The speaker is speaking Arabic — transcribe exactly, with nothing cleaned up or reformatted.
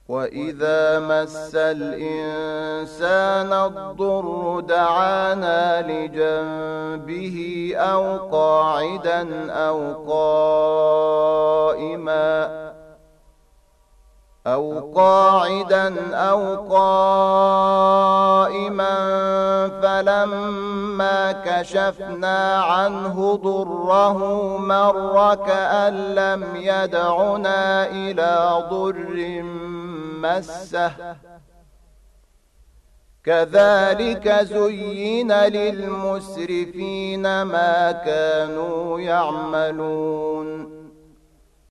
وإذا مس الإنسان الضر دعانا لجنبه أو قاعدا أو قائما أو قاعدا أو قائما فلما كشفنا عنه ضره مر كأن لم يدعنا إلى ضر مسه كذلك زين للمسرفين ما كانوا يعملون